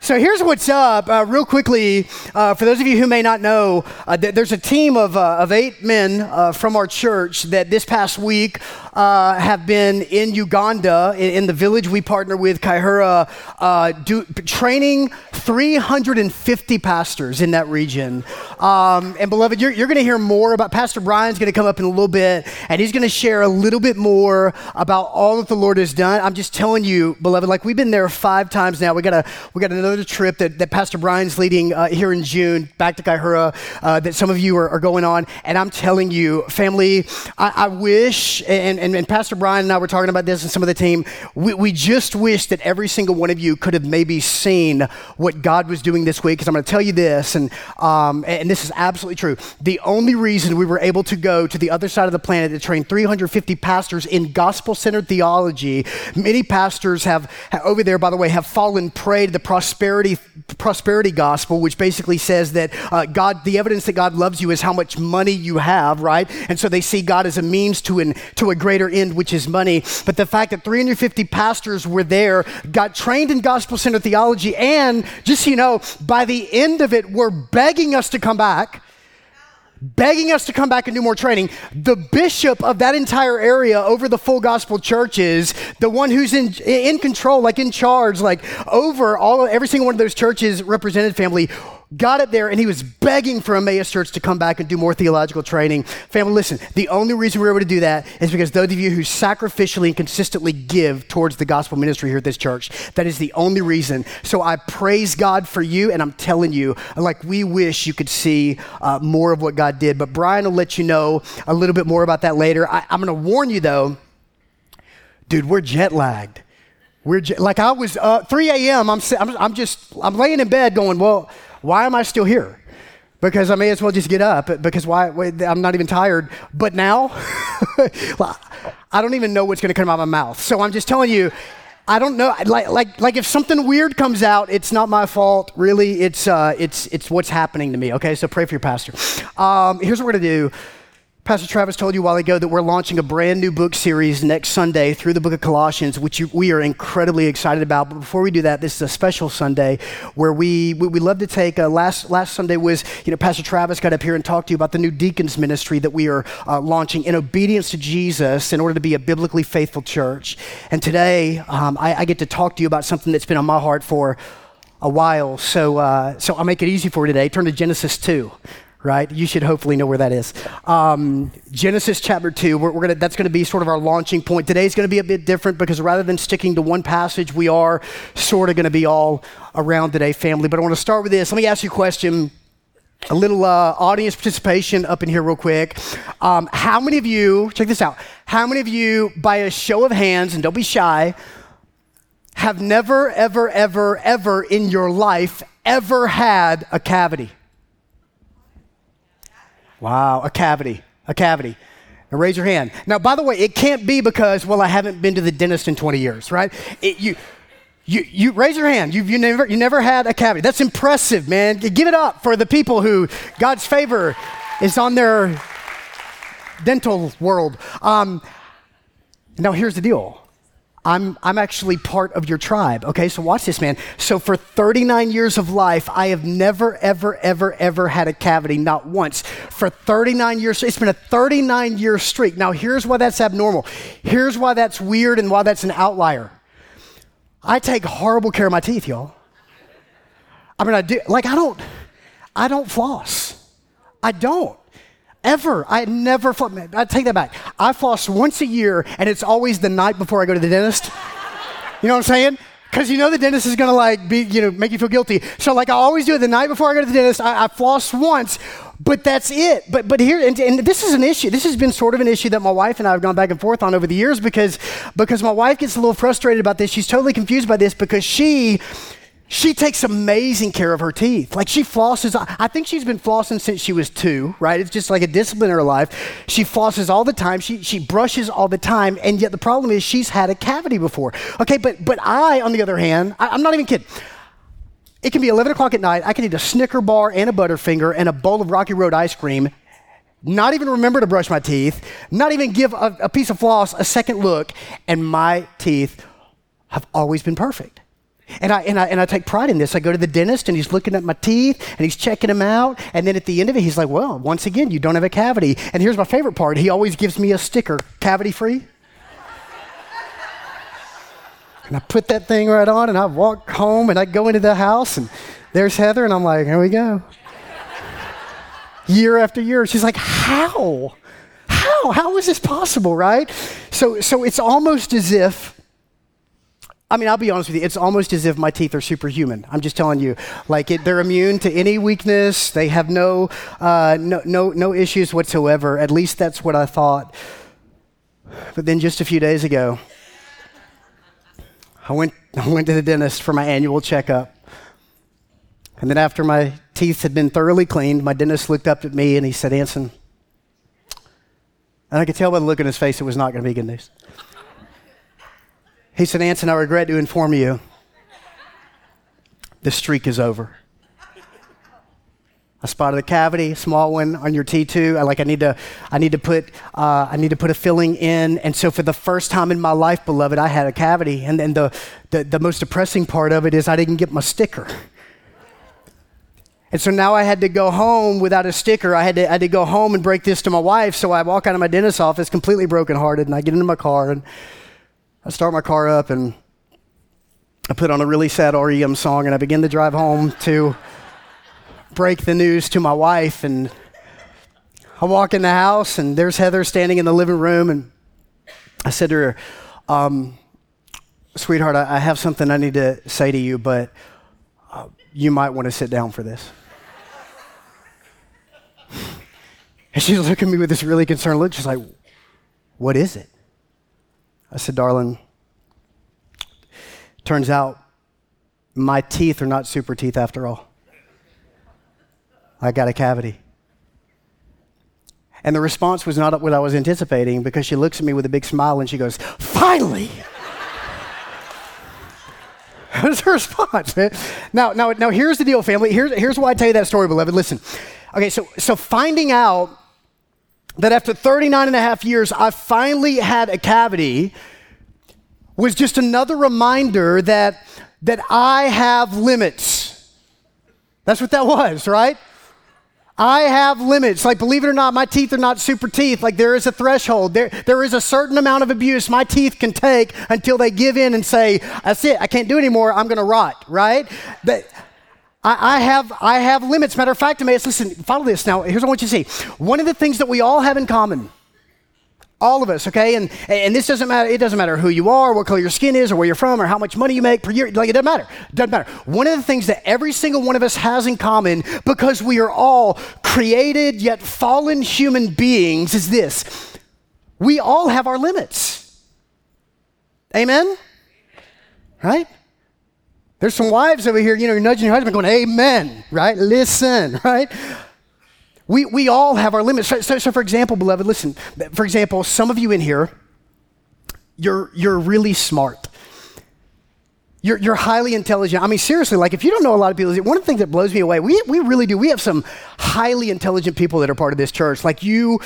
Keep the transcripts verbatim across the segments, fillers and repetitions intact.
So here's what's up. Uh, real quickly, uh, for those of you who may not know, uh, th- there's a team of uh, of eight men uh, from our church that this past week uh, have been in Uganda, in, in the village we partner with, Kaihura, uh, do, training three hundred fifty pastors in that region. Um, and beloved, you're, you're going to hear more about, Pastor Brian's going to come up in a little bit, and he's going to share a little bit more about all that the Lord has done. I'm just telling you, beloved, like we've been there five times now. We got a we got another trip that, that Pastor Brian's leading uh, here in June, back to Kaihura, uh, that some of you are, are going on. And I'm telling you, family, I, I wish, and, and, and Pastor Brian and I were talking about this and some of the team, we, we just wish that every single one of you could have maybe seen what God was doing this week. Because I'm going to tell you this, and, um, and this is absolutely true. The only reason we were able to go to the other side of the planet to train three hundred fifty pastors in gospel-centered theology, many pastors have, over there, by the way, have fallen prey to the prosperity prosperity gospel, which basically says that uh, God, the evidence that God loves you is how much money you have, right? And so they see God as a means to an to a greater end, which is money. But the fact that three hundred fifty pastors were there, got trained in gospel-centered theology, and just so you know, by the end of it, were begging us to come back. begging us to come back and do more training. The bishop of that entire area over the Full Gospel churches, the one who's in in control, like in charge, like over all every single one of those churches represented, family, got it there, and he was begging for Emmaus Church to come back and do more theological training. Family, listen, the only reason we were able to do that is because those of you who sacrificially and consistently give towards the gospel ministry here at this church, that is the only reason. So I praise God for you, and I'm telling you, like, we wish you could see uh, more of what God did. But Brian will let you know a little bit more about that later. I, I'm going to warn you, though, dude, we're jet lagged. We're jet, like I was uh, three a.m. I'm, I'm I'm just I'm laying in bed going, well, why am I still here? Because I may as well just get up, because why? Wait, I'm not even tired. But now, I don't even know what's going to come out of my mouth. So I'm just telling you, I don't know. Like, like, like if something weird comes out, it's not my fault. Really, it's uh, it's it's what's happening to me. Okay, so pray for your pastor. Um, here's what we're going to do. Pastor Travis told you a while ago that we're launching a brand new book series next Sunday through the book of Colossians, which you, we are incredibly excited about. But before we do that, this is a special Sunday where we we, we love to take, uh, last last Sunday was, you know, Pastor Travis got up here and talked to you about the new deacons ministry that we are uh, launching in obedience to Jesus in order to be a biblically faithful church. And today, um, I, I get to talk to you about something that's been on my heart for a while. So, uh, so I'll make it easy for you today. Turn to Genesis two. Right? You should hopefully know where that is. Um, Genesis chapter two, we're, we're gonna, that's going to be sort of our launching point. Today's going to be a bit different because rather than sticking to one passage, we are sort of going to be all around today, family. But I want to start with this. Let me ask you a question. A little uh, audience participation up in here real quick. Um, how many of you, check this out, how many of you, by a show of hands, and don't be shy, have never, ever, ever, ever in your life ever had a cavity? Wow, a cavity, a cavity. Now raise your hand. Now, by the way, it can't be because, well, I haven't been to the dentist in twenty years, right? It, you, you, you raise your hand. You, you never, you never had a cavity. That's impressive, man. Give it up for the people who God's favor is on their dental world. Um, now, here's the deal. I'm I'm actually part of your tribe, okay? So watch this, man. So for thirty-nine years of life, I have never, ever, ever, ever had a cavity, not once. For thirty-nine years, it's been a thirty-nine year streak. Now, here's why that's abnormal. Here's why that's weird and why that's an outlier. I take horrible care of my teeth, y'all. I mean, I do, like, I don't, I don't floss. I don't. Ever. I never floss. I take that back. I floss once a year, and it's always the night before I go to the dentist. You know what I'm saying? Because you know the dentist is going to, like, be, you know, make you feel guilty. So, like, I always do it the night before I go to the dentist. I, I floss once, but that's it. But but here, and, and this is an issue. This has been sort of an issue that my wife and I have gone back and forth on over the years because because my wife gets a little frustrated about this. She's totally confused by this because she... She takes amazing care of her teeth. Like, she flosses. I think she's been flossing since she was two, right? It's just like a discipline in her life. She flosses all the time. She she brushes all the time. And yet the problem is she's had a cavity before. Okay, but but I, on the other hand, I, I'm not even kidding. It can be eleven o'clock at night. I can eat a Snicker bar and a Butterfinger and a bowl of Rocky Road ice cream, not even remember to brush my teeth, not even give a, a piece of floss a second look, and my teeth have always been perfect. And I, and, I, and I take pride in this. I go to the dentist and he's looking at my teeth and he's checking them out. And then at the end of it, he's like, well, once again, you don't have a cavity. And here's my favorite part. He always gives me a sticker, cavity free. And I put that thing right on and I walk home and I go into the house and there's Heather and I'm like, here we go. Year after year. She's like, how? How? How is this possible, right? So, so it's almost as if, I mean, I'll be honest with you, it's almost as if my teeth are superhuman. I'm just telling you. Like, it, they're immune to any weakness. They have no, uh, no, no, no issues whatsoever. At least that's what I thought. But then just a few days ago, I went, I went to the dentist for my annual checkup. And then after my teeth had been thoroughly cleaned, my dentist looked up at me and he said, Anson, and I could tell by the look on his face it was not going to be good news. He said, Anson, I regret to inform you, the streak is over. I spotted a cavity, small one on your T two. I like I need to, I need to put, uh, I need to put a filling in. And so for the first time in my life, beloved, I had a cavity. And then the, the, the most depressing part of it is I didn't get my sticker. And so now I had to go home without a sticker. I had to, I had to go home and break this to my wife. So I walk out of my dentist's office completely brokenhearted, and I get into my car and I start my car up and I put on a really sad R E M song and I begin to drive home to break the news to my wife. And I walk in the house and there's Heather standing in the living room, and I said to her, um, sweetheart, I, I have something I need to say to you, but uh, you might want to sit down for this. And she's looking at me with this really concerned look. She's like, what is it? I said, darling, turns out my teeth are not super teeth after all. I got a cavity. And the response was not what I was anticipating, because she looks at me with a big smile and she goes, finally! That was her response, man. Now, now, now here's the deal, family. Here's, here's why I tell you that story, beloved. Listen. Okay, so, so finding out that after thirty-nine and a half years, I finally had a cavity was just another reminder that, that I have limits. That's what that was, right? I have limits. Like, believe it or not, my teeth are not super teeth. Like, there is a threshold. There, there is a certain amount of abuse my teeth can take until they give in and say, that's it, I can't do anymore, I'm gonna rot, right? That, I, I have I have limits. Matter of fact, Emmaus, listen, follow this now. Here's what I want you to see. One of the things that we all have in common, all of us, okay? And and this doesn't matter, it doesn't matter who you are, what color your skin is, or where you're from, or how much money you make per year. Like, it doesn't matter. It doesn't matter. One of the things that every single one of us has in common, because we are all created yet fallen human beings, is this. We all have our limits. Amen? Right? There's some wives over here, you know, you're nudging your husband going, amen, right? Listen, right? We we all have our limits. So, so, so for example, beloved, listen. For example, some of you in here, you're you're really smart. You're you're highly intelligent. I mean, seriously, like, if you don't know a lot of people, one of the things that blows me away, we we really do. We have some highly intelligent people that are part of this church. Like, you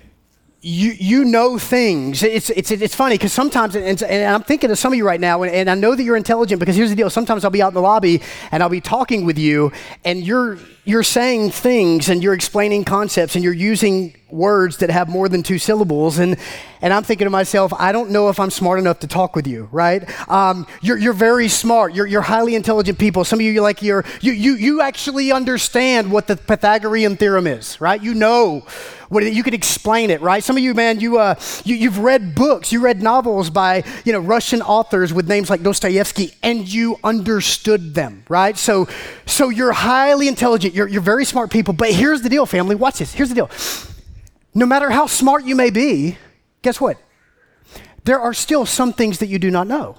you you know things. It's it's it's funny because sometimes, and, and I'm thinking of some of you right now, and, and I know that you're intelligent, because here's the deal. Sometimes I'll be out in the lobby and I'll be talking with you, and you're you're saying things and you're explaining concepts and you're using words that have more than two syllables, and and I'm thinking to myself, I don't know if I'm smart enough to talk with you, right? Um, you're you're very smart. You're you're highly intelligent people. Some of you, you're like you're you you you actually understand what the Pythagorean theorem is, right? You know what it, you can explain it, right? Some of you, man, you uh you you've read books, you read novels by you know Russian authors with names like Dostoevsky, and you understood them, right? So so you're highly intelligent. You're you're very smart people. But here's the deal, family. Watch this. Here's the deal. No matter how smart you may be, guess what? There are still some things that you do not know.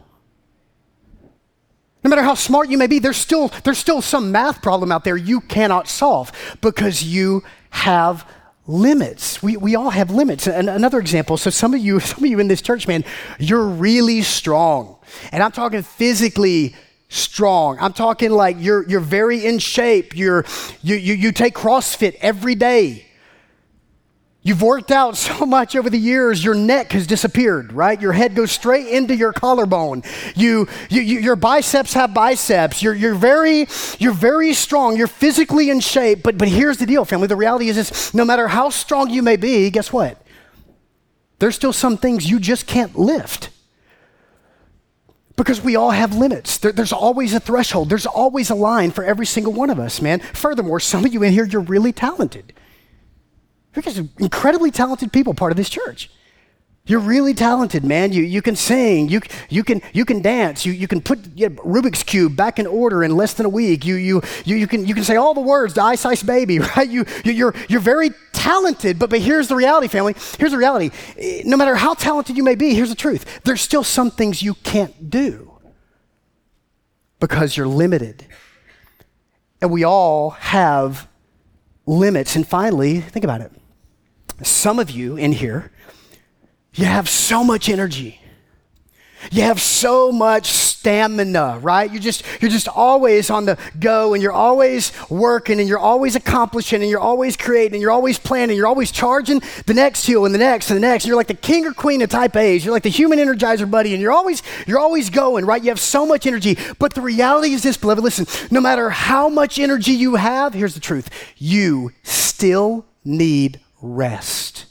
No matter how smart you may be, there's still there's still some math problem out there you cannot solve, because you have limits. We we all have limits. And another example, so some of you, some of you in this church, man, you're really strong. And I'm talking physically strong. I'm talking like you're you're very in shape. You're you you you take CrossFit every day. You've worked out so much over the years, your neck has disappeared, right? Your head goes straight into your collarbone. You, you, you your biceps have biceps. You're, you're very, you're very strong. You're physically in shape. But, but here's the deal, family. The reality is this: no matter how strong you may be, guess what? There's still some things you just can't lift. Because we all have limits. There, there's always a threshold. There's always a line for every single one of us, man. Furthermore, some of you in here, you're really talented. You guys are incredibly talented people, part of this church. You're really talented, man. You you can sing, you you can you can dance, you you can put you know, Rubik's Cube back in order in less than a week. You you you you can you can say all the words to Ice Ice Baby, right? You, you you're you're very talented, but but here's the reality, family. Here's the reality. No matter how talented you may be, here's the truth. There's still some things you can't do because you're limited. And we all have limits. And finally, think about it. Some of you in here, you have so much energy. You have so much stamina, right? You just you're just always on the go, and you're always working, and you're always accomplishing, and you're always creating, and you're always planning, you're always charging the next hill and the next and the next. And you're like the king or queen of type A's. You're like the human energizer buddy, and you're always you're always going, right? You have so much energy. But the reality is this, beloved, listen, no matter how much energy you have, here's the truth. You still need rest.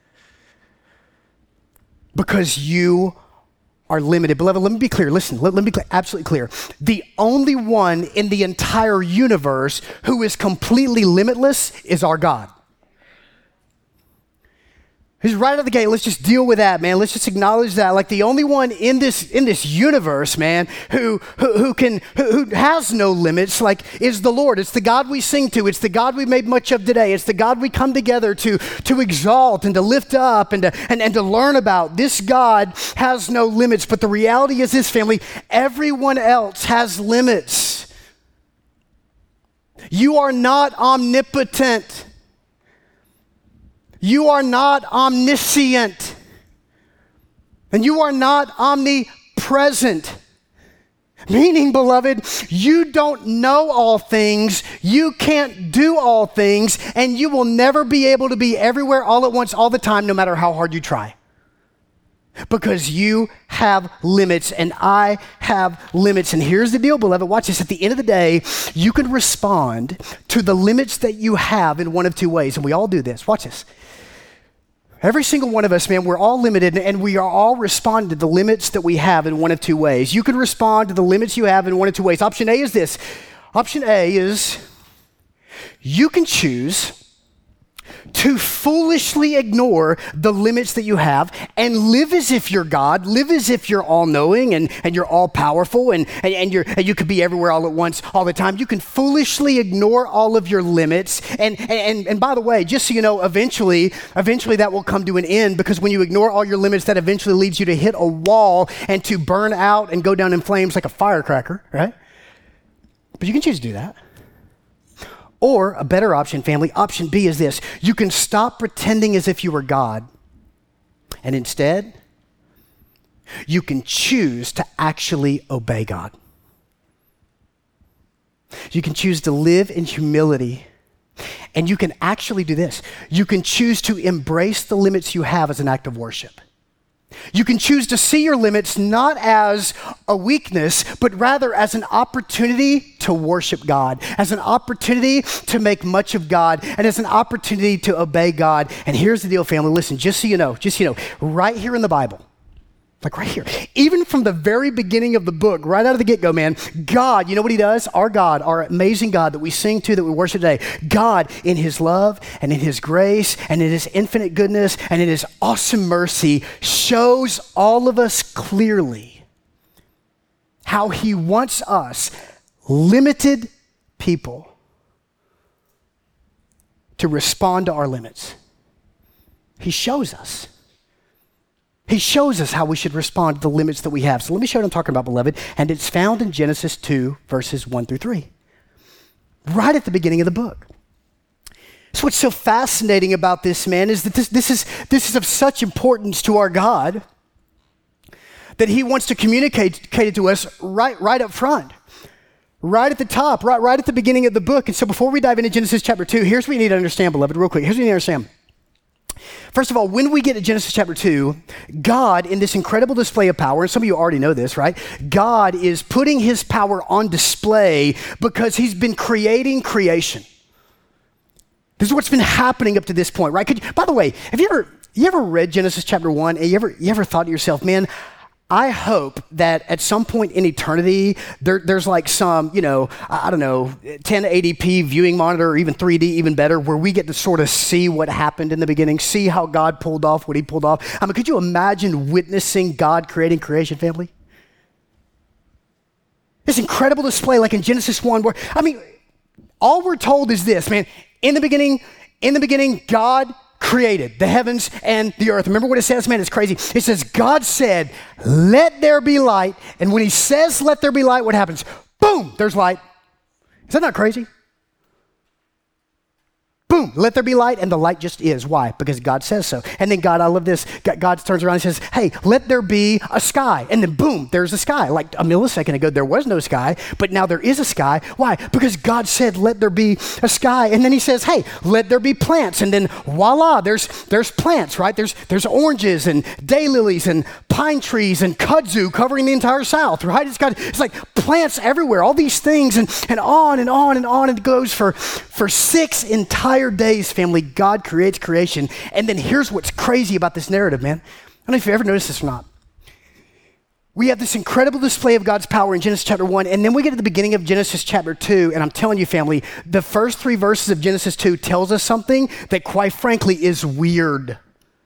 Because you are limited. Beloved, let me be clear. Listen, let, let me be clear, absolutely clear. The only one in the entire universe who is completely limitless is our God. He's right out of the gate. Let's just deal with that, man. Let's just acknowledge that. Like the only one in this in this universe, man, who who, who can who, who has no limits, like is the Lord. It's the God we sing to. It's the God we made much of today. It's the God we come together to to exalt and to lift up and to and, and to learn about. This God has no limits. But the reality is this, family, everyone else has limits. You are not omnipotent. You are not omniscient, and you are not omnipresent. Meaning, beloved, you don't know all things, you can't do all things, and you will never be able to be everywhere all at once all the time, no matter how hard you try. Because you have limits, and I have limits. And here's the deal, beloved. Watch this. At the end of the day, you can respond to the limits that you have in one of two ways, and we all do this. Watch this. Every single one of us, man, we're all limited, and we are all responding to the limits that we have in one of two ways. You can respond to the limits you have in one of two ways. Option A is this. Option A is you can choose to foolishly ignore the limits that you have and live as if you're God, live as if you're all-knowing and, and you're all-powerful and, and, and, you're, and you could be everywhere all at once all the time. You can foolishly ignore all of your limits. And, and, and by the way, just so you know, eventually, eventually that will come to an end, because when you ignore all your limits, that eventually leads you to hit a wall and to burn out and go down in flames like a firecracker, right? But you can choose to do that. Or a better option, family, option B is this. You can stop pretending as if you were God, and instead, you can choose to actually obey God. You can choose to live in humility, and you can actually do this. You can choose to embrace the limits you have as an act of worship. You can choose to see your limits not as a weakness, but rather as an opportunity to worship God, as an opportunity to make much of God, and as an opportunity to obey God. And here's the deal, family. Listen, just so you know, just so you know, right here in the Bible, like right here, even from the very beginning of the book, right out of the get-go, man, God, you know what he does? Our God, our amazing God that we sing to, that we worship today, God in his love and in his grace and in his infinite goodness and in his awesome mercy shows all of us clearly how he wants us, limited people, to respond to our limits. He shows us. He shows us how we should respond to the limits that we have. So let me show you what I'm talking about, beloved. And it's found in Genesis two, verses one through three. Right at the beginning of the book. So what's so fascinating about this, man, is that this, this, is, this is of such importance to our God that he wants to communicate it to us right, right up front. Right at the top, right, right at the beginning of the book. And so before we dive into Genesis chapter two, here's what you need to understand, beloved, real quick. Here's what you need to understand. First of all, when we get to Genesis chapter two, God, in this incredible display of power, and some of you already know this, right? God is putting his power on display because he's been creating creation. This is what's been happening up to this point, right? Could you, by the way, have you ever you ever read Genesis chapter one and you ever you ever thought to yourself, man, I hope that at some point in eternity, there, there's like some, you know, I don't know, ten eighty p viewing monitor or even three D, even better, where we get to sort of see what happened in the beginning, see how God pulled off what he pulled off. I mean, could you imagine witnessing God creating creation, family? This incredible display like in Genesis one where, I mean, all we're told is this, man, in the beginning, in the beginning, God created the heavens and the earth. Remember what it says, man? It's crazy. It says, God said, let there be light. And when he says, let there be light, what happens? Boom, there's light. Is that not crazy? Boom, let there be light, and the light just is. Why? Because God says so. And then God, I love this, God turns around and says, hey, let there be a sky. And then boom, there's a sky. Like a millisecond ago, there was no sky, but now there is a sky. Why? Because God said, let there be a sky. And then he says, hey, let there be plants. And then voila, there's there's plants, right? There's there's oranges and daylilies and pine trees and kudzu covering the entire south, right? It's got, it's like plants everywhere, all these things, and, and on and on and on it goes for, for six entire days, family. God creates creation. And then here's what's crazy about this narrative, man. I don't know if you ever noticed this or not. We have this incredible display of God's power in Genesis chapter one, and then we get to the beginning of Genesis chapter two, and I'm telling you, family, the first three verses of Genesis two tells us something that, quite frankly, is weird.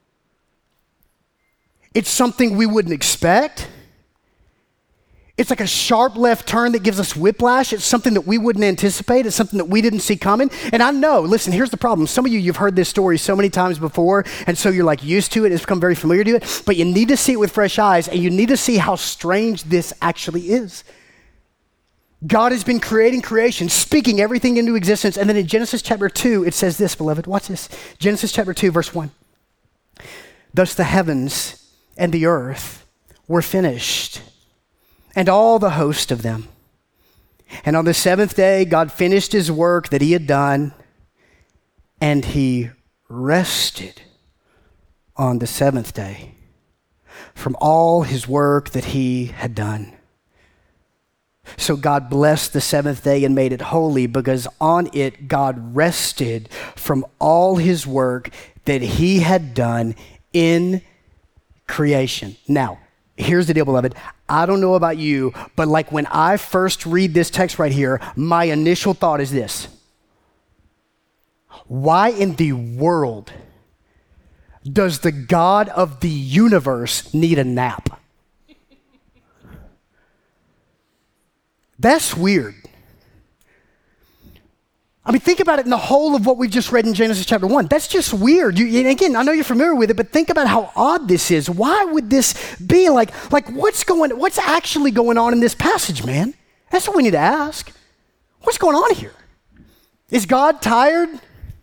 It's something we wouldn't expect. It's like a sharp left turn that gives us whiplash. It's something that we wouldn't anticipate. It's something that we didn't see coming. And I know, listen, here's the problem. Some of you, you've heard this story so many times before, and so you're like used to it. It's become very familiar to it. But you need to see it with fresh eyes, and you need to see how strange this actually is. God has been creating creation, speaking everything into existence. And then in Genesis chapter two, it says this, beloved. Watch this. Genesis chapter two, verse one. Thus the heavens and the earth were finished, and all the host of them. And on the seventh day, God finished his work that he had done, and he rested on the seventh day from all his work that he had done. So God blessed the seventh day and made it holy, because on it God rested from all his work that he had done in creation. Now, here's the deal, beloved. I don't know about you, but like when I first read this text right here, my initial thought is this. Why in the world does the God of the universe need a nap? That's weird. I mean, think about it in the whole of what we just read in Genesis chapter one. That's just weird. You, and again, I know you're familiar with it, but think about how odd this is. Why would this be? Like, like what's going, what's actually going on in this passage, man? That's what we need to ask. What's going on here? Is God tired?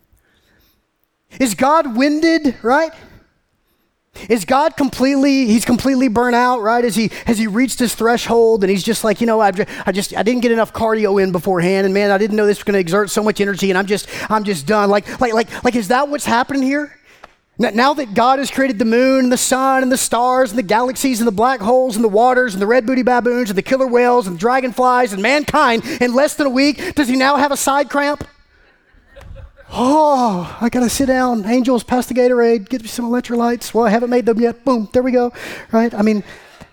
Is God winded, right? Is God completely, he's completely burnt out, right? Has he, has he reached his threshold and he's just like, you know, I just, I just, I didn't get enough cardio in beforehand, and man, I didn't know this was going to exert so much energy, and I'm just, I'm just done. Like, like, like, like, is that what's happening here? Now that God has created the moon and the sun and the stars and the galaxies and the black holes and the waters and the red booty baboons and the killer whales and the dragonflies and mankind in less than a week, does he now have a side cramp? Oh, I gotta sit down. Angels, pass the Gatorade, get me some electrolytes. Well, I haven't made them yet. Boom, there we go. Right? I mean,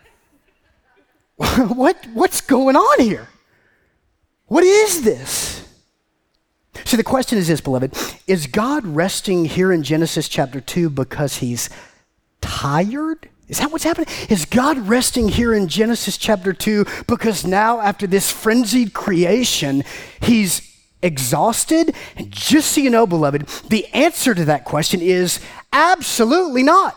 what what's going on here? What is this? See, the question is this, beloved. Is God resting here in Genesis chapter two because he's tired? Is that what's happening? Is God resting here in Genesis chapter two because now, after this frenzied creation, he's exhausted? And just so you know, beloved, the answer to that question is absolutely not.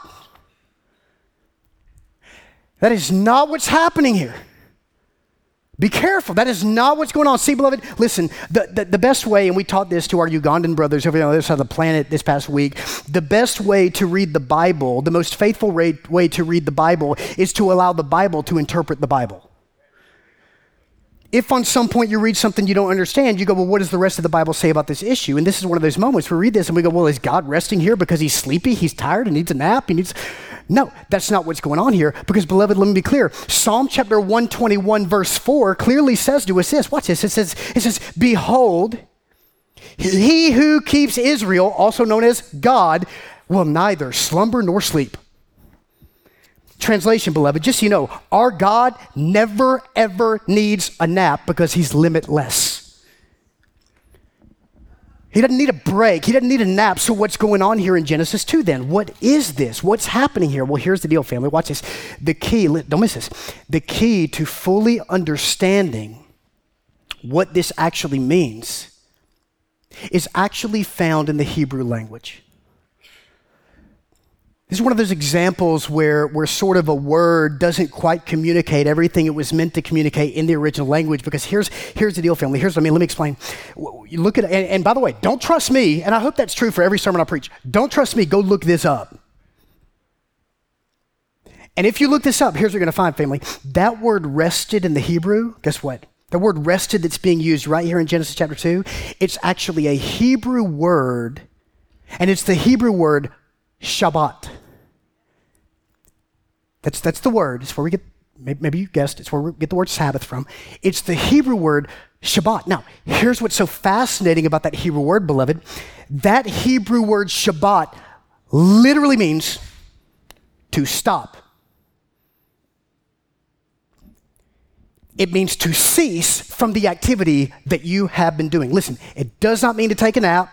That is not what's happening here. Be careful. That is not what's going on. See, beloved, listen, the, the, the best way, and we taught this to our Ugandan brothers over on the other side of the planet this past week, the best way to read the Bible, the most faithful way, way to read the Bible is to allow the Bible to interpret the Bible. if on some point you read something you don't understand, you go, well, what does the rest of the Bible say about this issue? And this is one of those moments where we read this and we go, well, is God resting here because he's sleepy, he's tired, and needs a nap? He needs... No, that's not what's going on here, because, beloved, let me be clear. Psalm chapter one twenty-one, verse four clearly says to us this. Watch this. It says, it says, behold, he who keeps Israel, also known as God, will neither slumber nor sleep. Translation, beloved, just so you know, our God never, ever needs a nap because he's limitless. He doesn't need a break. He doesn't need a nap. So what's going on here in Genesis two then? What is this? What's happening here? Well, here's the deal, family. Watch this. The key, don't miss this. The key to fully understanding what this actually means is actually found in the Hebrew language. This is one of those examples where, where sort of a word doesn't quite communicate everything it was meant to communicate in the original language, because here's, here's the deal, family. Here's what I mean. Let me explain. You look at it, and, and by the way, don't trust me, and I hope that's true for every sermon I preach. Don't trust me. Go look this up. And if you look this up, here's what you're going to find, family. That word rested in the Hebrew, guess what? The word rested that's being used right here in Genesis chapter two, it's actually a Hebrew word, and it's the Hebrew word Shabbat. That's, that's the word. It's where we get, maybe, maybe you guessed, it's where we get the word Sabbath from. It's the Hebrew word Shabbat. Now, here's what's so fascinating about that Hebrew word, beloved. That Hebrew word Shabbat literally means to stop. It means to cease from the activity that you have been doing. Listen, it does not mean to take a nap.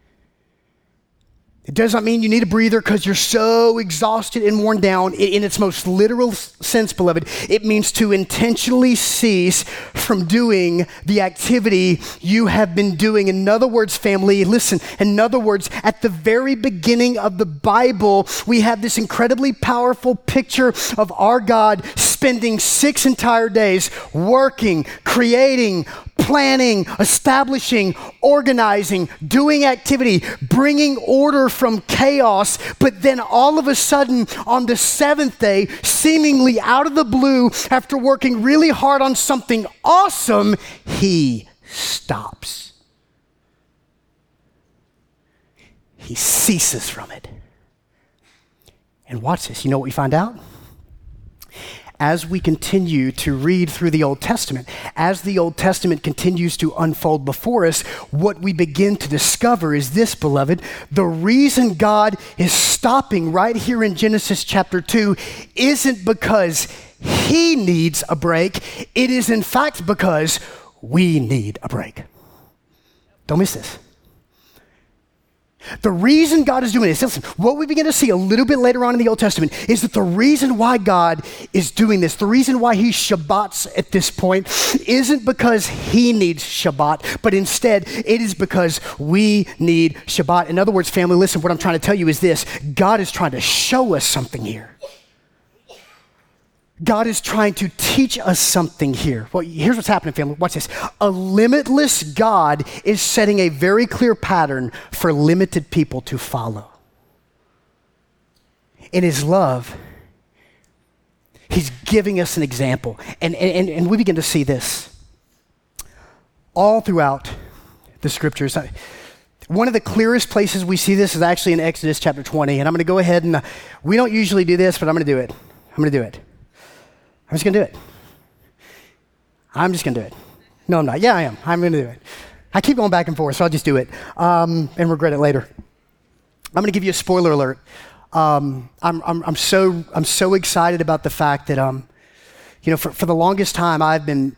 It does not mean you need a breather because you're so exhausted and worn down. In its most literal sense, beloved, it means to intentionally cease from doing the activity you have been doing. In other words, family, listen, in other words, at the very beginning of the Bible, we have this incredibly powerful picture of our God spending six entire days working, creating, planning, establishing, organizing, doing activity, bringing order from chaos. But then all of a sudden on the seventh day, seemingly out of the blue, after working really hard on something awesome, he stops. He ceases from it. And watch this. You know what we find out? As we continue to read through the Old Testament, as the Old Testament continues to unfold before us, what we begin to discover is this, beloved. The reason God is stopping right here in Genesis chapter two isn't because he needs a break. It is in fact because we need a break. Don't miss this. The reason God is doing this, listen, what we begin to see a little bit later on in the Old Testament is that the reason why God is doing this, the reason why he Shabbats at this point, isn't because he needs Shabbat, but instead it is because we need Shabbat. In other words, family, listen, what I'm trying to tell you is this: God is trying to show us something here. God is trying to teach us something here. Well, here's what's happening, family. Watch this. A limitless God is setting a very clear pattern for limited people to follow. In his love, he's giving us an example. And, and, and we begin to see this all throughout the scriptures. One of the clearest places we see this is actually in Exodus chapter twenty. And I'm going to go ahead and, uh, we don't usually do this, but I'm going to do it. I'm going to do it. I'm just going to do it. I'm just going to do it. No, I'm not. Yeah, I am. I'm going to do it. I keep going back and forth, so I'll just do it um, and regret it later. I'm going to give you a spoiler alert. Um, I'm, I'm, I'm so I'm so excited about the fact that um, you know, for, for the longest time, I've been,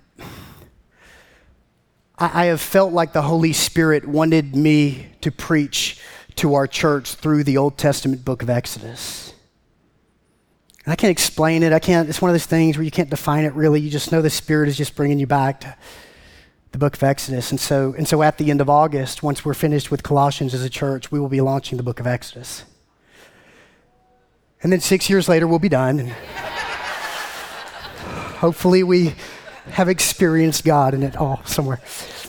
I, I have felt like the Holy Spirit wanted me to preach to our church through the Old Testament book of Exodus. And I can't explain it. I can't, it's one of those things where you can't define it really. You just know the Spirit is just bringing you back to the book of Exodus. And so, and so at the end of August, once we're finished with Colossians as a church, we will be launching the book of Exodus. And then six years later, we'll be done. And hopefully we have experienced God in it all somewhere.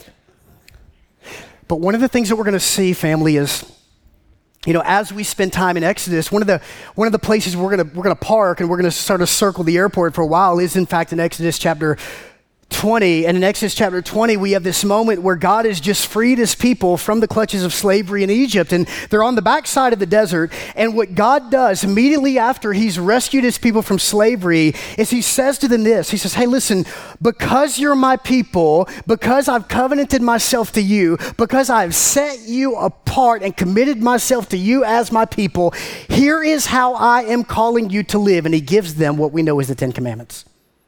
But one of the things that we're going to see, family, is, you know, as we spend time in Exodus, one of the one of the places we're gonna we're gonna park and we're gonna sort of circle the airport for a while is, in fact, in Exodus chapter twenty, and in Exodus chapter twenty, we have this moment where God has just freed his people from the clutches of slavery in Egypt, and they're on the backside of the desert, and what God does immediately after he's rescued his people from slavery is he says to them this, he says, hey, listen, because you're my people, because I've covenanted myself to you, because I've set you apart and committed myself to you as my people, here is how I am calling you to live, and he gives them what we know as the Ten Commandments.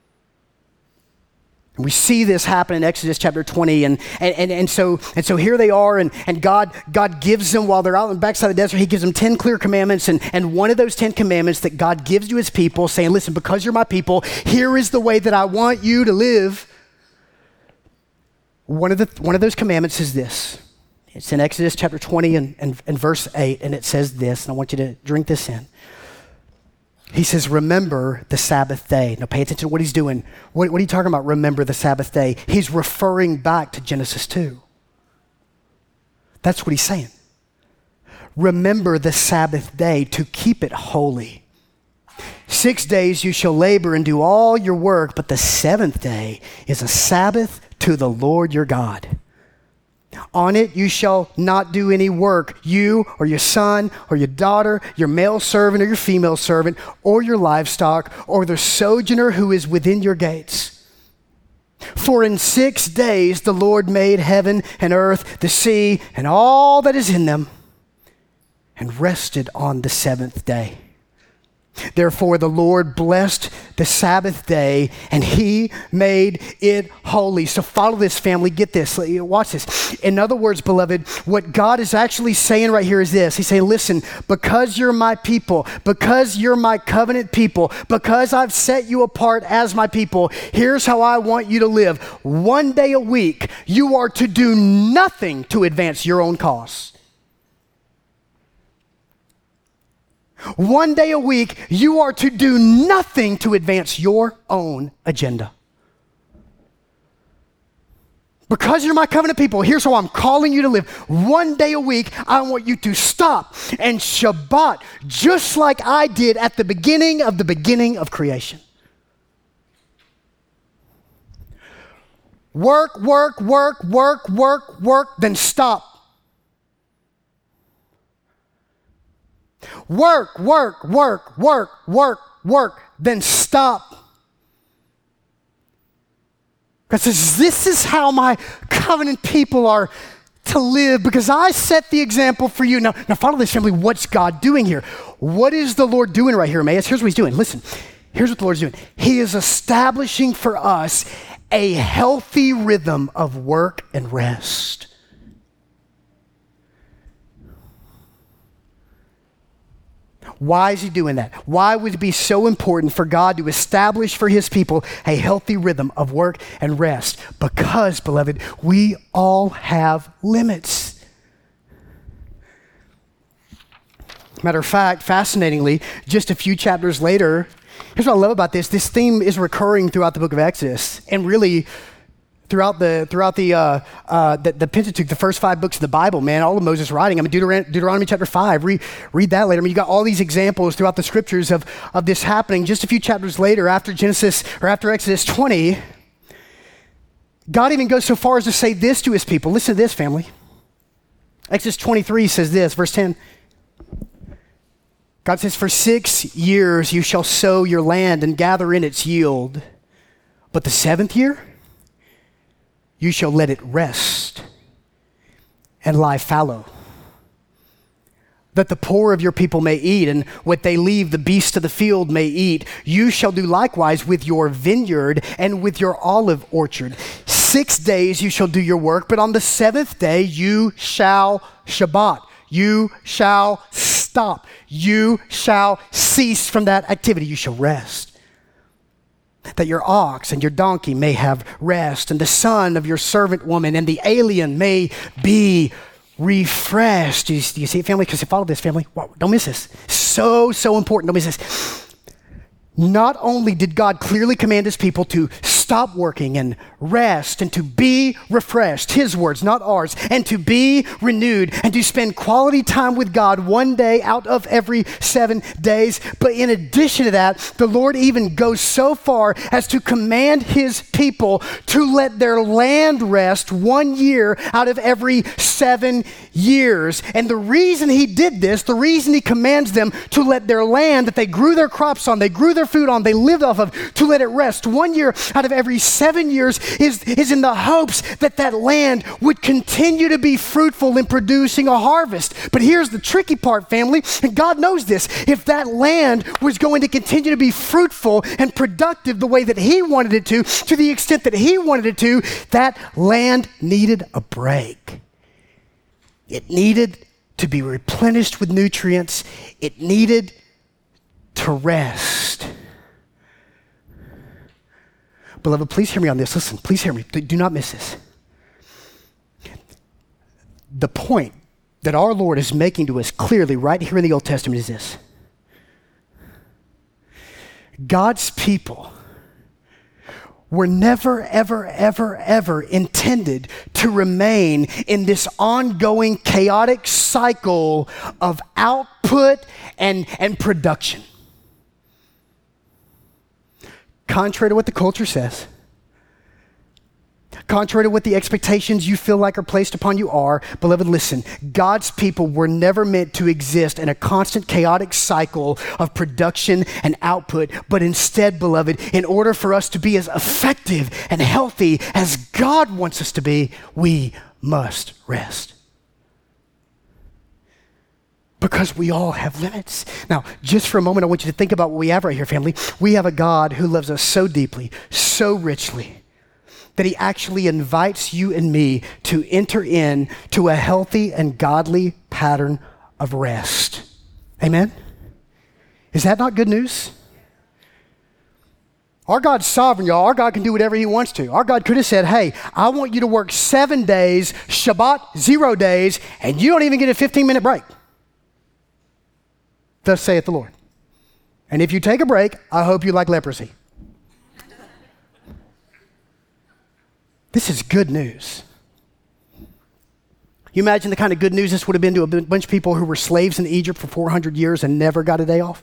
We see this happen in Exodus chapter twenty, and and, and, and so and so here they are, and, and God God gives them, while they're out on the backside of the desert, he gives them ten clear commandments, and, and one of those ten commandments that God gives to his people, saying, listen, because you're my people, here is the way that I want you to live. One of the one of those commandments is this. It's in Exodus chapter twenty and, and, and verse eight, and it says this, and I want you to drink this in. He says, remember the Sabbath day. Now pay attention to what he's doing. What, what are you talking about, remember the Sabbath day? He's referring back to Genesis two. That's what he's saying. Remember the Sabbath day to keep it holy. Six days you shall labor and do all your work, but the seventh day is a Sabbath to the Lord your God. On it you shall not do any work, you or your son or your daughter, your male servant or your female servant, or your livestock, or the sojourner who is within your gates. For in six days the Lord made heaven and earth, the sea, and all that is in them, and rested on the seventh day. Therefore the Lord blessed the Sabbath day, and he made it holy. So follow this, family. Get this. Watch this. In other words, beloved, what God is actually saying right here is this. He's saying, listen, because you're my people, because you're my covenant people, because I've set you apart as my people, here's how I want you to live. One day a week, you are to do nothing to advance your own cause. One day a week, you are to do nothing to advance your own agenda. Because you're my covenant people, here's how I'm calling you to live. One day a week, I want you to stop and Shabbat, just like I did at the beginning of the beginning of creation. Work, work, work, work, work, work, then stop. Work, work, work, work, work, work, then stop. God says, this is how my covenant people are to live, because I set the example for you. Now, now follow this, family. What's God doing here? What is the Lord doing right here, Emmaus? Here's what he's doing. Listen, here's what the Lord's doing. He is establishing for us a healthy rhythm of work and rest. Why is he doing that? Why would it be so important for God to establish for his people a healthy rhythm of work and rest? Because, beloved, we all have limits. Matter of fact, fascinatingly, just a few chapters later, here's what I love about this. This theme is recurring throughout the book of Exodus, and really throughout the throughout the, uh, uh, the the Pentateuch, the first five books of the Bible, man, all of Moses' writing. I mean, Deuteron- Deuteronomy chapter five, read, read that later. I mean, you got all these examples throughout the scriptures of, of this happening. Just a few chapters later, after Genesis, or after Exodus twenty, God even goes so far as to say this to his people. Listen to this, family. Exodus twenty-three says this, verse ten. God says, for six years you shall sow your land and gather in its yield. But the seventh year, you shall let it rest and lie fallow, that the poor of your people may eat, and what they leave the beasts of the field may eat. You shall do likewise with your vineyard and with your olive orchard. Six days you shall do your work, but on the seventh day you shall Shabbat. You shall stop. You shall cease from that activity. You shall rest, that your ox and your donkey may have rest, and the son of your servant woman and the alien may be refreshed. Do you, do you see it, family? Because follow this, family. Wow, don't miss this. So, so important. Don't miss this. Not only did God clearly command his people to stop working and rest and to be refreshed, his words, not ours, and to be renewed and to spend quality time with God one day out of every seven days. But in addition to that, the Lord even goes so far as to command his people to let their land rest one year out of every seven years. And the reason he did this, the reason he commands them to let their land that they grew their crops on, they grew their food on, they lived off of, to let it rest one year out of every seven years is, is in the hopes that that land would continue to be fruitful in producing a harvest. But here's the tricky part, family, and God knows this. If that land was going to continue to be fruitful and productive the way that he wanted it to, to the extent that he wanted it to, that land needed a break. It needed to be replenished with nutrients. It needed to rest. Beloved, please hear me on this. Listen, please hear me. Do not miss this. The point that our Lord is making to us clearly right here in the Old Testament is this. God's people were never, ever, ever, ever intended to remain in this ongoing chaotic cycle of output and, and production. Contrary to what the culture says, contrary to what the expectations you feel like are placed upon you are, beloved, listen, God's people were never meant to exist in a constant chaotic cycle of production and output, but instead, beloved, in order for us to be as effective and healthy as God wants us to be, we must rest. Because we all have limits. Now, just for a moment, I want you to think about what we have right here, family. We have a God who loves us so deeply, so richly, that he actually invites you and me to enter in to a healthy and godly pattern of rest. Amen? Is that not good news? Our God's sovereign, y'all. Our God can do whatever he wants to. Our God could have said, hey, I want you to work seven days, Shabbat, zero days, and you don't even get a fifteen-minute break. Thus saith the Lord. And if you take a break, I hope you like leprosy. This is good news. You imagine the kind of good news this would have been to a bunch of people who were slaves in Egypt for four hundred years and never got a day off?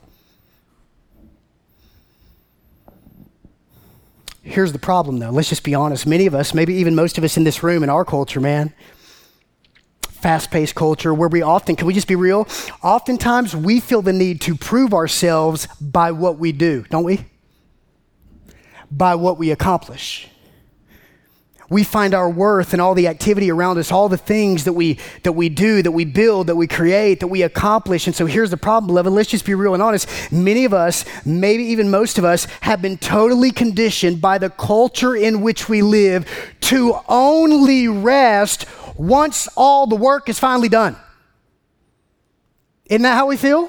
Here's the problem, though. Let's just be honest. Many of us, maybe even most of us in this room, in our culture, man, fast-paced culture where we often, can we just be real? Oftentimes we feel the need to prove ourselves by what we do, don't we? By what we accomplish. We find our worth in all the activity around us, all the things that we that we do, that we build, that we create, that we accomplish. And so here's the problem, beloved. Let's just be real and honest. Many of us, maybe even most of us, have been totally conditioned by the culture in which we live to only rest once all the work is finally done. Isn't that how we feel?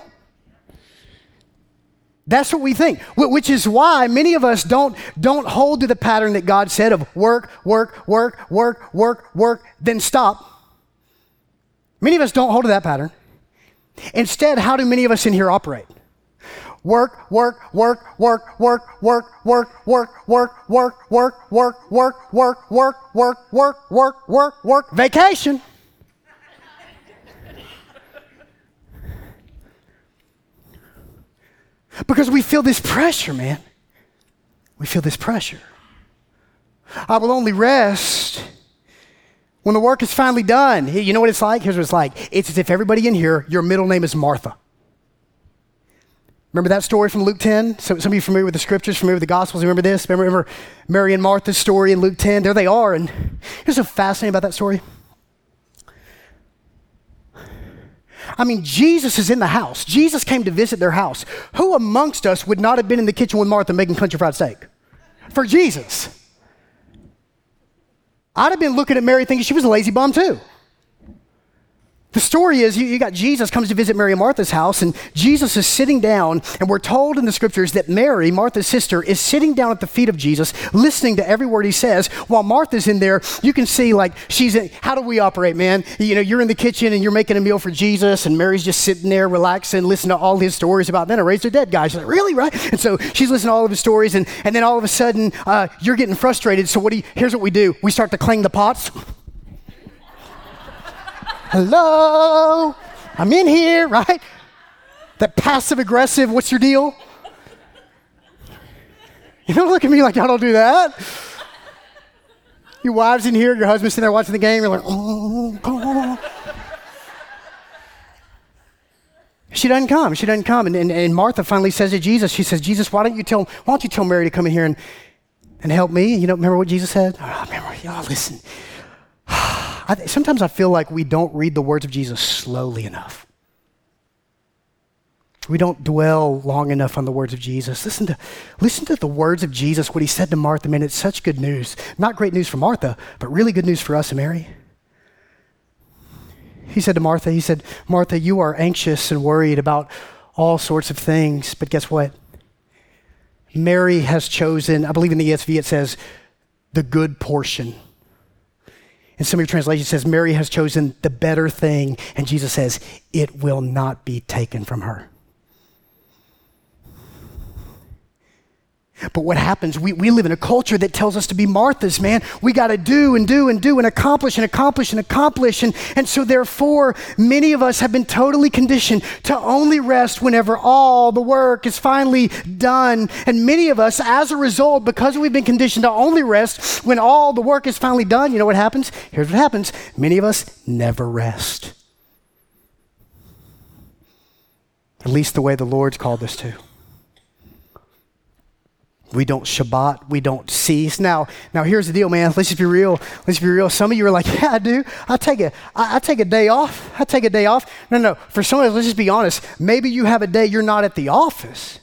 That's what we think, which is why many of us don't, don't hold to the pattern that God said of work, work, work, work, work, work, then stop. Many of us don't hold to that pattern. Instead, how do many of us in here operate? Work, work, work, work, work, work, work, work, work, work, work, work, work, work, work, work, work, work, work, work, vacation. Because we feel this pressure, man. We feel this pressure. I will only rest when the work is finally done. You know what it's like? Here's what it's like. It's as if everybody in here, your middle name is Martha. Remember that story from Luke ten? So, some of you familiar with the scriptures, familiar with the Gospels? Remember this? Remember, remember Mary and Martha's story in Luke ten? There they are. And here's what's so fascinating about that story. I mean, Jesus is in the house. Jesus came to visit their house. Who amongst us would not have been in the kitchen with Martha making country fried steak? For Jesus. I'd have been looking at Mary thinking she was a lazy bum too. The story is you, you got Jesus comes to visit Mary and Martha's house, and Jesus is sitting down, and we're told in the scriptures that Mary, Martha's sister, is sitting down at the feet of Jesus, listening to every word he says, while Martha's in there. You can see, like, she's in, how do we operate, man? You know, you're in the kitchen, and you're making a meal for Jesus, and Mary's just sitting there, relaxing, listening to all his stories about, then I raised a dead guy. She's like, really, right? And so she's listening to all of his stories, and, and then all of a sudden, uh, you're getting frustrated, so what do you, here's what we do. We start to clang the pots. Hello, I'm in here, right? That passive aggressive, what's your deal? You don't look at me like I don't do that. Your wife's in here, your husband's sitting there watching the game, you're like, oh, oh. She doesn't come, she doesn't come. And, and, and Martha finally says to Jesus, she says, Jesus, why don't you tell, why don't you tell Mary to come in here and, and help me? You know, remember what Jesus said? Oh, remember, oh, listen. I, sometimes I feel like we don't read the words of Jesus slowly enough. We don't dwell long enough on the words of Jesus. Listen to, listen to the words of Jesus, what he said to Martha. Man, it's such good news. Not great news for Martha, but really good news for us and Mary. He said to Martha, he said, Martha, you are anxious and worried about all sorts of things, but guess what? Mary has chosen, I believe in the E S V it says, the good portion. And some of your translations says, Mary has chosen the better thing. And Jesus says, it will not be taken from her. But what happens, we, we live in a culture that tells us to be Marthas, man. We got to do and do and do and accomplish and accomplish and accomplish. And, and so therefore, many of us have been totally conditioned to only rest whenever all the work is finally done. And many of us, as a result, because we've been conditioned to only rest when all the work is finally done, you know what happens? Here's what happens. Many of us never rest. At least the way the Lord's called us to. We don't Shabbat. We don't cease. Now, now here's the deal, man. Let's just be real. Let's be real. Some of you are like, yeah, I do. I take a, I, I take a day off. I take a day off. No, no. For some of us, let's just be honest. Maybe you have a day you're not at the office.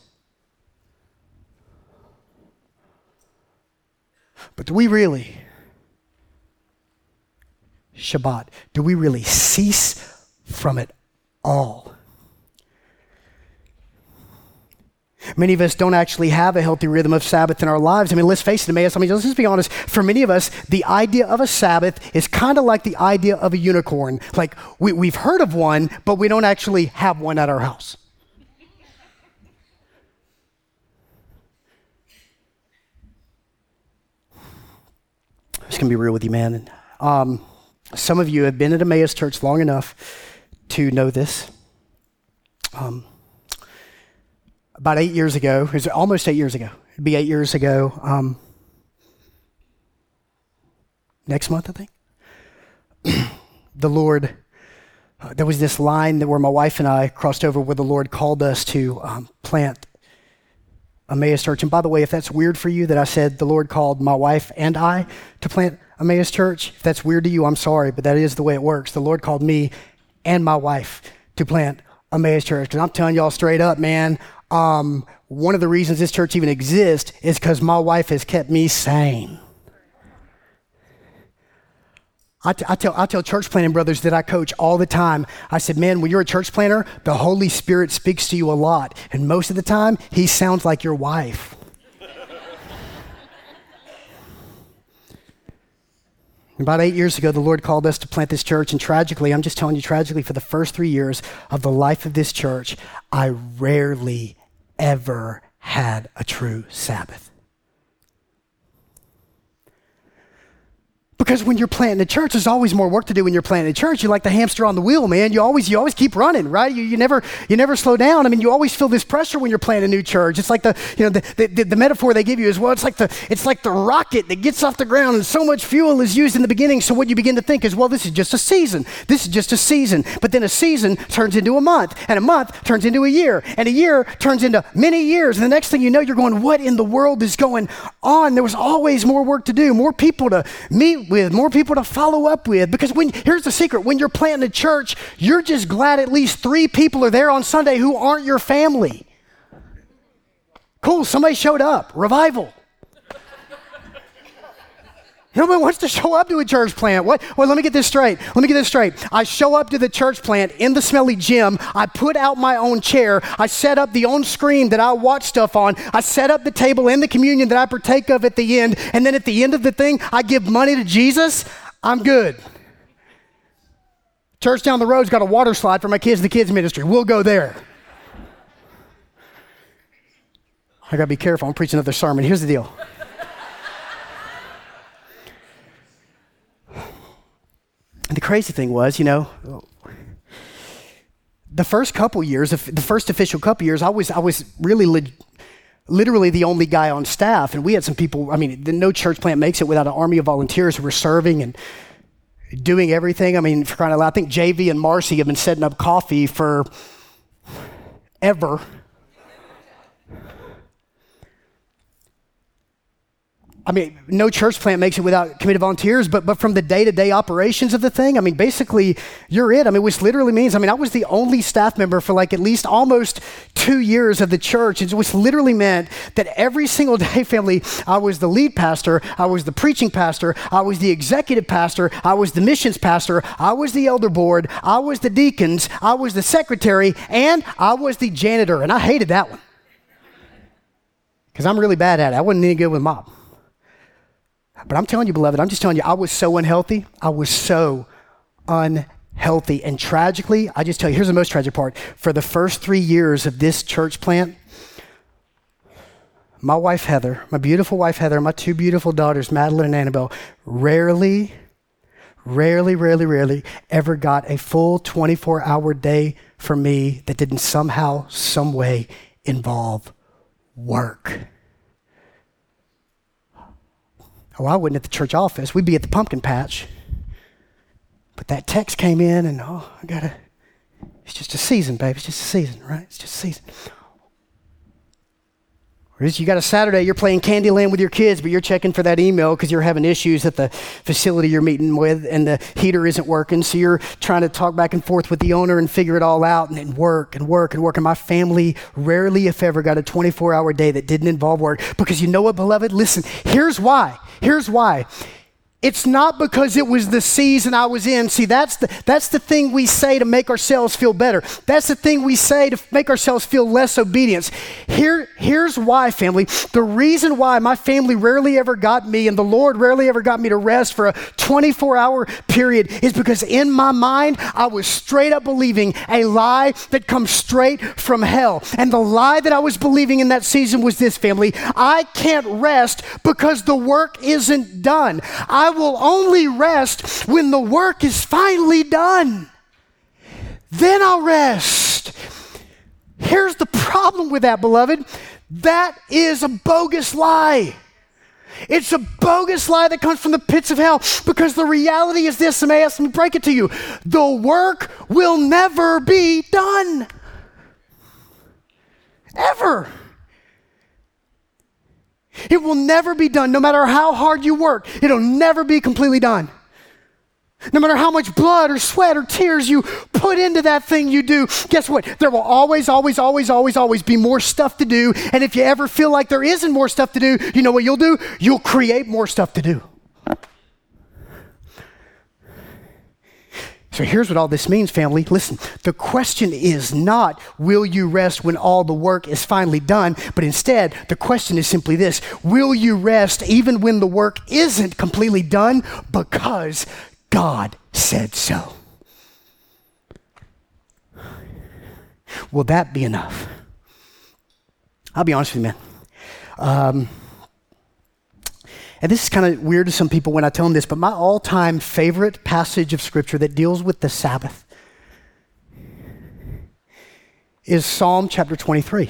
But do we really Shabbat? Do we really cease from it all? Many of us don't actually have a healthy rhythm of Sabbath in our lives. I mean, let's face it, Emmaus. I mean, let's just be honest. For many of us, the idea of a Sabbath is kind of like the idea of a unicorn. Like, we, we've heard of one, but we don't actually have one at our house. I'm just going to be real with you, man. Um, some of you have been at Emmaus Church long enough to know this. Um, About eight years ago, it was almost eight years ago. It'd be eight years ago. Um, next month, I think. The Lord, uh, there was this line that where my wife and I crossed over where the Lord called us to um, plant Emmaus Church. And by the way, if that's weird for you that I said the Lord called my wife and I to plant Emmaus Church, if that's weird to you, I'm sorry, but that is the way it works. The Lord called me and my wife to plant Emmaus Church. And I'm telling y'all straight up, man, Um, one of the reasons this church even exists is because my wife has kept me sane. I, t- I, tell, I tell church planting brothers that I coach all the time. I said, man, when you're a church planter, the Holy Spirit speaks to you a lot. And most of the time, he sounds like your wife. About eight years ago, the Lord called us to plant this church, and tragically, I'm just telling you tragically, for the first three years of the life of this church, I rarely ever had a true Sabbath. Because when you're planting a church, there's always more work to do when you're planting a church. You're like the hamster on the wheel, man. You always you always keep running, right? You, you never you never slow down. I mean, you always feel this pressure when you're planting a new church. It's like the you know the, the, the metaphor they give you is, well, it's like the it's like the rocket that gets off the ground and so much fuel is used in the beginning. So what you begin to think is, well, this is just a season. This is just a season. But then a season turns into a month, and a month turns into a year, and a year turns into many years. And the next thing you know, you're going, what in the world is going on? There was always more work to do, more people to meet with, more people to follow up with. Because when here's the secret, when you're planting a church, you're just glad at least three people are there on Sunday who aren't your family. Cool, somebody showed up. Revival. Nobody wants to show up to a church plant. What? Well, let me get this straight. Let me get this straight. I show up to the church plant in the smelly gym. I put out my own chair. I set up the own screen that I watch stuff on. I set up the table and the communion that I partake of at the end. And then at the end of the thing, I give money to Jesus. I'm good. Church down the road's got a water slide for my kids in the kids ministry. We'll go there. I got to be careful. I'm preaching another sermon. Here's the deal. And the crazy thing was, you know, the first couple years, the first official couple years, I was I was really leg- literally the only guy on staff. And we had some people, I mean, no church plant makes it without an army of volunteers who were serving and doing everything. I mean, for crying out loud, I think J V and Marcy have been setting up coffee for ever. I mean, no church plant makes it without committed volunteers, but but from the day-to-day operations of the thing, I mean, basically, you're it. I mean, which literally means, I mean, I was the only staff member for like at least almost two years of the church, which literally meant that every single day, family, I was the lead pastor, I was the preaching pastor, I was the executive pastor, I was the missions pastor, I was the elder board, I was the deacons, I was the secretary, and I was the janitor, and I hated that one. Because I'm really bad at it. I wasn't any good with mop. But I'm telling you, beloved, I'm just telling you, I was so unhealthy. I was so unhealthy. And tragically, I just tell you, here's the most tragic part. For the first three years of this church plant, my wife, Heather, my beautiful wife, Heather, my two beautiful daughters, Madeline and Annabelle, rarely, rarely, rarely, rarely ever got a full twenty-four hour day from me that didn't somehow, some way involve work. Oh, I wasn't at the church office. We'd be at the pumpkin patch. But that text came in and, oh, I got to, it's just a season, babe. It's just a season, right? It's just a season. Or is you got a Saturday, you're playing Candyland with your kids, but you're checking for that email because you're having issues at the facility you're meeting with and the heater isn't working. So you're trying to talk back and forth with the owner and figure it all out and then work and work and work. And my family rarely, if ever, got a twenty-four hour day that didn't involve work. Because you know what, beloved? Listen, here's why. Here's why. It's not because it was the season I was in. See, that's the, that's the thing we say to make ourselves feel better. That's the thing we say to make ourselves feel less obedience. Here, here's why, family. The reason why my family rarely ever got me and the Lord rarely ever got me to rest for a twenty-four hour period is because in my mind, I was straight up believing a lie that comes straight from hell. And the lie that I was believing in that season was this, family. I can't rest because the work isn't done. I will only rest when the work is finally done. Then I'll rest. Here's the problem with that, beloved. That is a bogus lie. It's a bogus lie that comes from the pits of hell because the reality is this, and may I ask me break it to you. The work will never be done. Ever. It will never be done. No matter how hard you work, it'll never be completely done. No matter how much blood or sweat or tears you put into that thing you do, guess what? There will always, always, always, always, always be more stuff to do. And if you ever feel like there isn't more stuff to do, you know what you'll do? You'll create more stuff to do. So here's what all this means, family. Listen, the question is not, will you rest when all the work is finally done? But instead, the question is simply this: will you rest even when the work isn't completely done because God said so? Will that be enough? I'll be honest with you, man. Um, And this is kind of weird to some people when I tell them this, but my all-time favorite passage of Scripture that deals with the Sabbath is Psalm chapter twenty-three.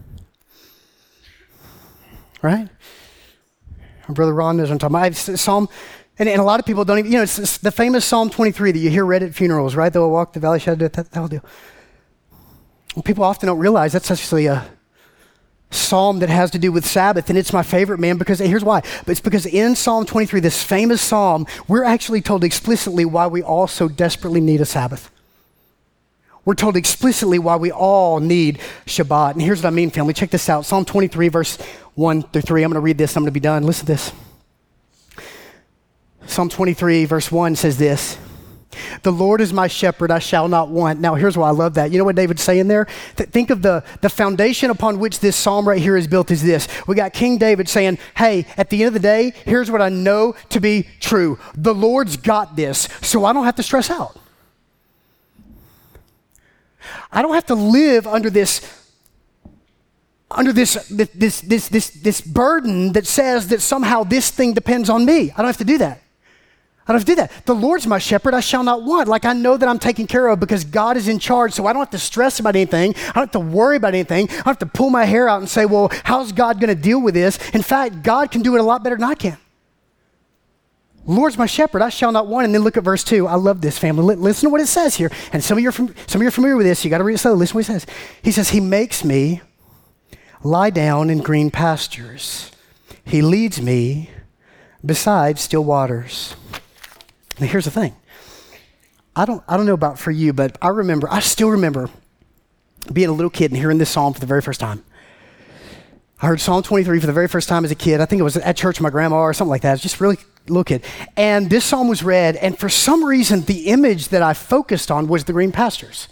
Right? My brother Ron knows what I'm talking about. Psalm, and, and a lot of people don't even, you know, it's, it's the famous Psalm twenty-three that you hear read at funerals, right? They'll walk the valley shadow, that, that whole deal. Well, people often don't realize that's actually a psalm that has to do with Sabbath, and it's my favorite, man, because here's why. But it's because in Psalm twenty-three, this famous psalm, we're actually told explicitly why we all so desperately need a Sabbath. We're told explicitly why we all need Shabbat. And here's what I mean, family. Check this out. Psalm twenty-three, verse one through three. I'm going to read this. I'm going to be done. Listen to this. Psalm twenty-three, verse one says this: the Lord is my shepherd, I shall not want. Now, here's why I love that. You know what David's saying there? Th- think of the, the foundation upon which this psalm right here is built is this. We got King David saying, hey, at the end of the day, here's what I know to be true. The Lord's got this, so I don't have to stress out. I don't have to live under this under this, this, this, this, this burden that says that somehow this thing depends on me. I don't have to do that. I don't have to do that. The Lord's my shepherd, I shall not want. Like I know that I'm taken care of because God is in charge, so I don't have to stress about anything. I don't have to worry about anything. I don't have to pull my hair out and say, well, how's God going to deal with this? In fact, God can do it a lot better than I can. Lord's my shepherd, I shall not want. And then look at verse two. I love this, family. Listen to what it says here. And some of you are, from, some of you are familiar with this. You got to read it slowly. Listen to what he says. He says, he makes me lie down in green pastures. He leads me beside still waters. Now, here's the thing. I don't, I don't know about for you, but I remember, I still remember being a little kid and hearing this psalm for the very first time. I heard Psalm twenty-three for the very first time as a kid. I think it was at church with my grandma or something like that. I was just really little kid. And this psalm was read, and for some reason, the image that I focused on was the green pastures.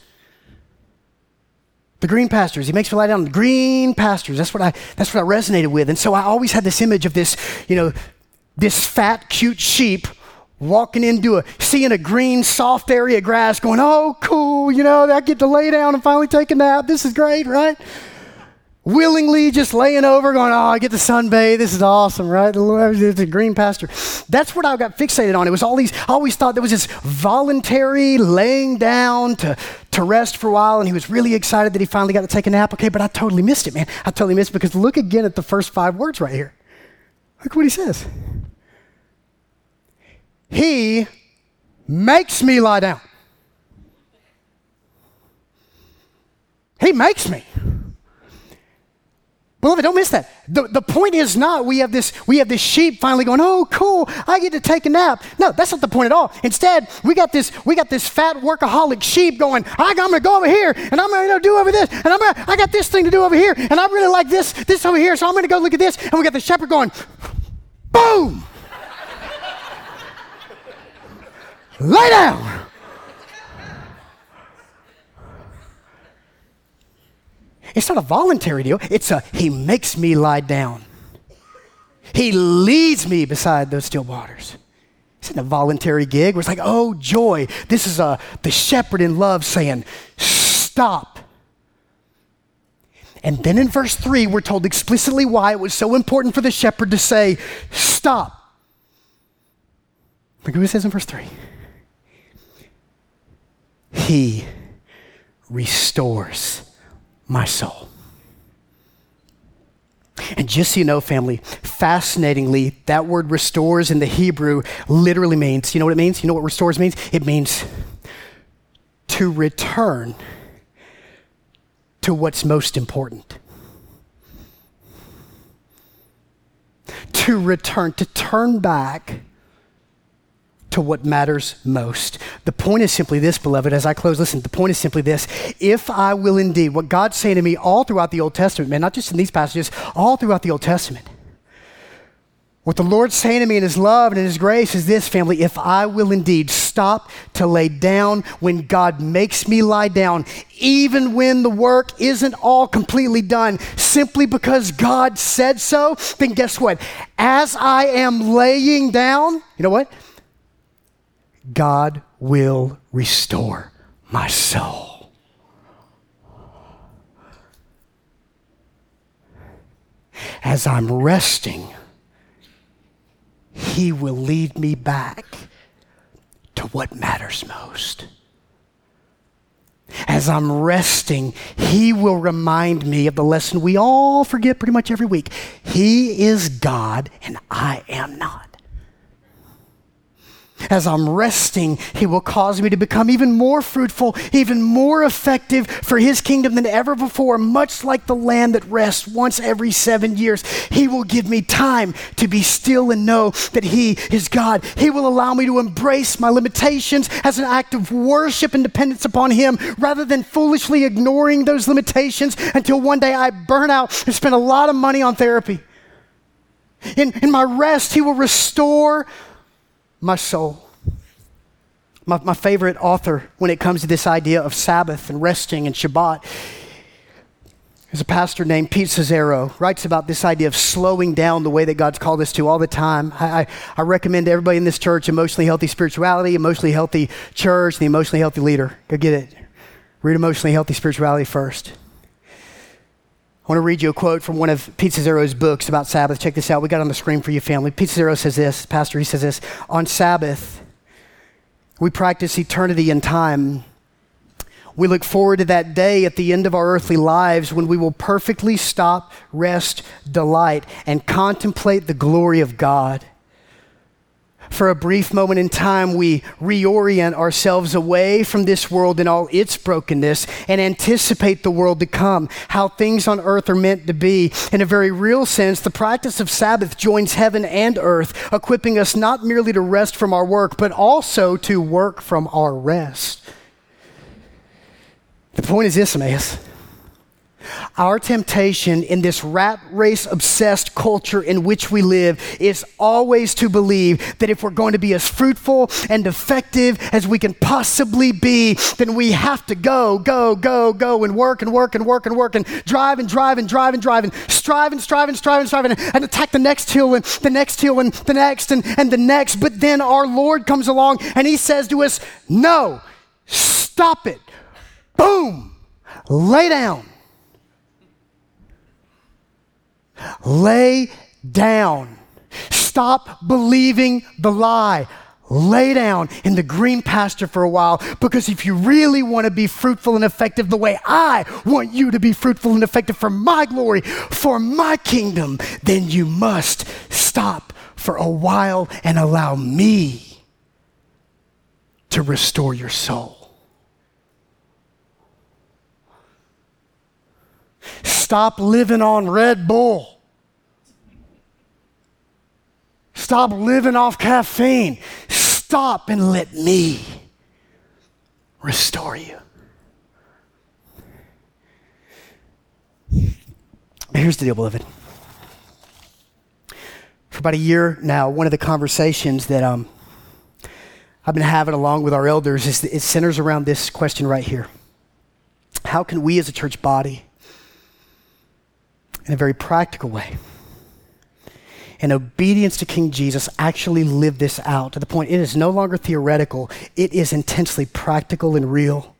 The green pastures. He makes me lie down in the green pastures. That's what I, that's what I resonated with. And so I always had this image of this, you know, this fat, cute sheep walking into a, seeing a green, soft area of grass going, oh, cool, you know, I get to lay down and finally take a nap. This is great, right? Willingly just laying over going, oh, I get to sunbathe. This is awesome, right? It's a green pasture. That's what I got fixated on. It was all these, I always thought there was this voluntary laying down to, to rest for a while, and he was really excited that he finally got to take a nap. Okay, but I totally missed it, man. I totally missed it because look again at the first five words right here. Look what he says. He makes me lie down. He makes me. Beloved, don't miss that. The, the point is not we have this we have this sheep finally going, oh, cool, I get to take a nap. No, that's not the point at all. Instead, we got this we got this fat workaholic sheep going, I'm going to go over here, and I'm going to do over this, and I'm gonna, I got this thing to do over here, and I really like this, this over here, so I'm going to go look at this. And we got the shepherd going, boom! Lay down! It's not a voluntary deal. It's a, he makes me lie down. He leads me beside those still waters. It's not a voluntary gig where it's like, oh, joy. This is a, the shepherd in love saying, stop. And then in verse three, we're told explicitly why it was so important for the shepherd to say, stop. Look at what it says in verse three. He restores my soul. And just so you know, family, fascinatingly, that word restores in the Hebrew literally means, you know what it means? You know what restores means? It means to return to what's most important. To return, to turn back to what matters most. The point is simply this, beloved, as I close, listen, the point is simply this. If I will indeed, what God's saying to me all throughout the Old Testament, man, not just in these passages, all throughout the Old Testament, what the Lord's saying to me in his love and in his grace is this, family, if I will indeed stop to lay down when God makes me lie down, even when the work isn't all completely done, simply because God said so, then guess what? As I am laying down, you know what? God will restore my soul. As I'm resting, he will lead me back to what matters most. As I'm resting, he will remind me of the lesson we all forget pretty much every week. He is God and I am not. As I'm resting, he will cause me to become even more fruitful, even more effective for his kingdom than ever before, much like the land that rests once every seven years. He will give me time to be still and know that he is God. He will allow me to embrace my limitations as an act of worship and dependence upon him, rather than foolishly ignoring those limitations until one day I burn out and spend a lot of money on therapy. In, in my rest, he will restore my soul. My, my favorite author when it comes to this idea of Sabbath and resting and Shabbat is a pastor named Pete Scazzero. Writes about this idea of slowing down the way that God's called us to all the time. I, I, I recommend to everybody in this church Emotionally Healthy Spirituality, Emotionally Healthy Church, the Emotionally Healthy Leader. Go get it. Read Emotionally Healthy Spirituality first. I want to read you a quote from one of Pete Scazzero's books about Sabbath. Check this out. We got it on the screen for you, family. Pete Scazzero says this, pastor, he says this, on Sabbath, we practice eternity and time. We look forward to that day at the end of our earthly lives when we will perfectly stop, rest, delight, and contemplate the glory of God. For a brief moment in time, we reorient ourselves away from this world and all its brokenness and anticipate the world to come, how things on earth are meant to be. In a very real sense, the practice of Sabbath joins heaven and earth, equipping us not merely to rest from our work, but also to work from our rest. The point is this, Emmaus. Our temptation in this rat race obsessed culture in which we live is always to believe that if we're going to be as fruitful and effective as we can possibly be, then we have to go, go, go, go and work and work and work and work and drive and drive and drive and drive and strive and strive and strive and strive and, and attack the next hill and the next hill and the next and, and the next. But then our Lord comes along and he says to us, no, stop it. Boom, lay down. Lay down. Stop believing the lie. Lay down in the green pasture for a while, because if you really want to be fruitful and effective the way I want you to be fruitful and effective for my glory, for my kingdom, then you must stop for a while and allow me to restore your soul. Stop living on Red Bull. Stop living off caffeine. Stop and let me restore you. Here's the deal, beloved. For about a year now, one of the conversations that um, I've been having along with our elders is it centers around this question right here. How can we as a church body, in a very practical way, in obedience to King Jesus, actually live this out to the point it is no longer theoretical, it is intensely practical and real?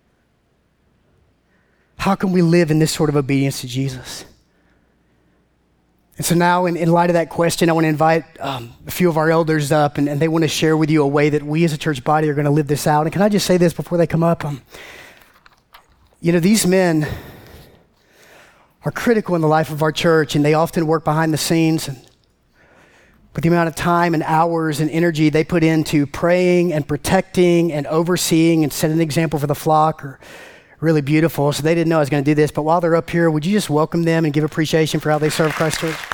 How can we live in this sort of obedience to Jesus? And so now, in, in light of that question, I want to invite um, a few of our elders up, and, and they want to share with you a way that we as a church body are going to live this out. And can I just say this before they come up? Um, you know, these men are critical in the life of our church, and they often work behind the scenes. And with the amount of time and hours and energy they put into praying and protecting and overseeing and setting an example for the flock are really beautiful. So they didn't know I was going to do this, but while they're up here, would you just welcome them and give appreciation for how they serve Christ Church?